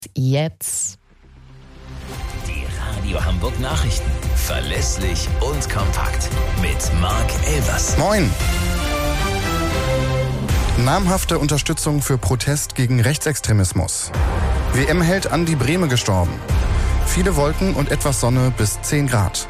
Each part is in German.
Jetzt. Die Radio Hamburg Nachrichten. Verlässlich und kompakt. Mit Marc Elvers. Moin. Namhafte Unterstützung für Protest gegen Rechtsextremismus. WM-Held Andi Brehme gestorben. Viele Wolken und etwas Sonne bis 10 Grad.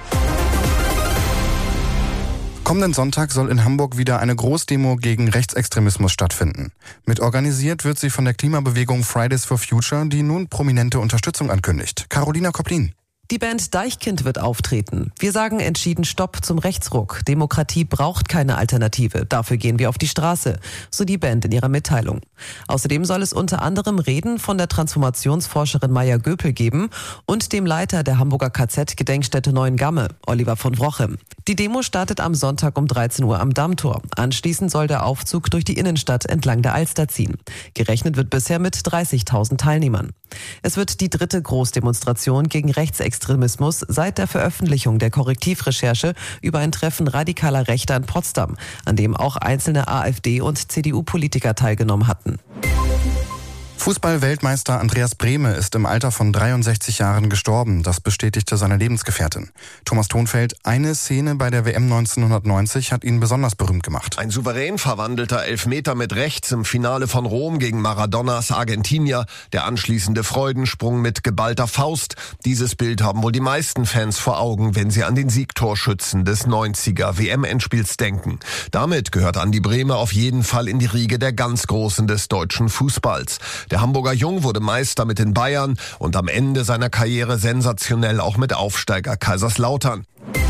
Kommenden Sonntag soll in Hamburg wieder eine Großdemo gegen Rechtsextremismus stattfinden. Mitorganisiert wird sie von der Klimabewegung Fridays for Future, die nun prominente Unterstützung ankündigt. Carolina Koplin. Die Band Deichkind wird auftreten. Wir sagen entschieden Stopp zum Rechtsruck. Demokratie braucht keine Alternative. Dafür gehen wir auf die Straße, so die Band in ihrer Mitteilung. Außerdem soll es unter anderem Reden von der Transformationsforscherin Maya Göpel geben und dem Leiter der Hamburger KZ-Gedenkstätte Neuengamme, Oliver von Wrochem. Die Demo startet am Sonntag um 13 Uhr am Dammtor. Anschließend soll der Aufzug durch die Innenstadt entlang der Alster ziehen. Gerechnet wird bisher mit 30.000 Teilnehmern. Es wird die dritte Großdemonstration gegen Rechtsextremismus seit der Veröffentlichung der Korrektivrecherche über ein Treffen radikaler Rechter in Potsdam, an dem auch einzelne AfD- und CDU-Politiker teilgenommen hatten. Fußball-Weltmeister Andreas Brehme ist im Alter von 63 Jahren gestorben. Das bestätigte seine Lebensgefährtin. Thomas Thonfeld, eine Szene bei der WM 1990 hat ihn besonders berühmt gemacht. Ein souverän verwandelter Elfmeter mit rechts im Finale von Rom gegen Maradonas Argentinier. Der anschließende Freudensprung mit geballter Faust. Dieses Bild haben wohl die meisten Fans vor Augen, wenn sie an den Siegtorschützen des 90er WM-Endspiels denken. Damit gehört Andi Brehme auf jeden Fall in die Riege der ganz Großen des deutschen Fußballs. Der Hamburger Jung wurde Meister mit den Bayern und am Ende seiner Karriere sensationell auch mit Aufsteiger Kaiserslautern.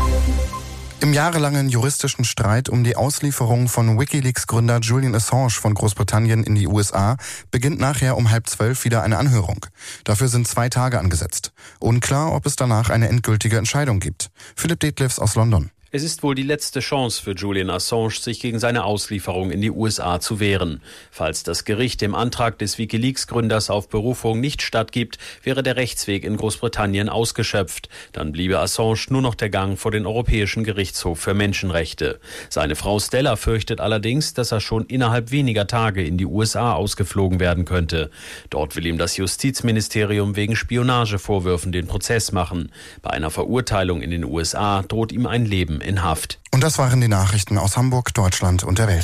Im jahrelangen juristischen Streit um die Auslieferung von WikiLeaks-Gründer Julian Assange von Großbritannien in die USA beginnt nachher um 11:30 wieder eine Anhörung. Dafür sind 2 Tage angesetzt. Unklar, ob es danach eine endgültige Entscheidung gibt. Philipp Detlefs aus London. Es ist wohl die letzte Chance für Julian Assange, sich gegen seine Auslieferung in die USA zu wehren. Falls das Gericht dem Antrag des WikiLeaks-Gründers auf Berufung nicht stattgibt, wäre der Rechtsweg in Großbritannien ausgeschöpft. Dann bliebe Assange nur noch der Gang vor den Europäischen Gerichtshof für Menschenrechte. Seine Frau Stella fürchtet allerdings, dass er schon innerhalb weniger Tage in die USA ausgeflogen werden könnte. Dort will ihm das Justizministerium wegen Spionagevorwürfen den Prozess machen. Bei einer Verurteilung in den USA droht ihm ein Leben in Haft. Und das waren die Nachrichten aus Hamburg, Deutschland und der Welt.